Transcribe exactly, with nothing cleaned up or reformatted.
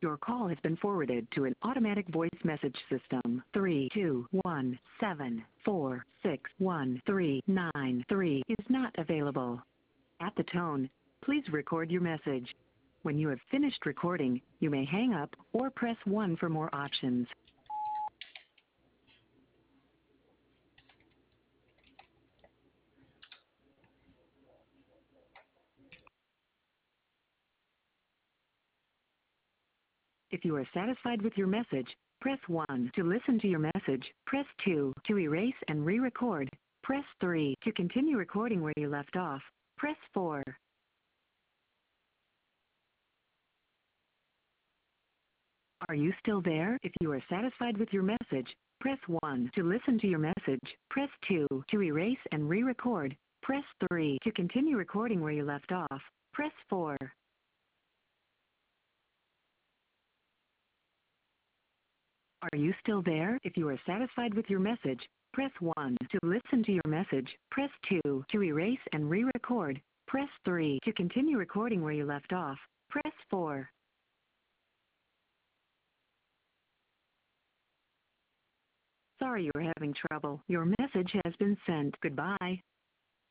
Your call has been forwarded to an automatic voice message system. three two one seven four six one three nine three is not available. At the tone, please record your message. When you have finished recording, you may hang up or press one for more options. If you are satisfied with your message, press one. To listen to your message, press two. To erase and re-record, press three. To continue recording where you left off, press four. Are you still there? If you are satisfied with your message, press one. To listen to your message, press two. To erase and re-record, press three. To continue recording where you left off, press four. Are you still there? If you are satisfied with your message, press one. To listen to your message, press two. To erase and re-record, press three. To continue recording where you left off, press four. Sorry you're having trouble. Your message has been sent. Goodbye.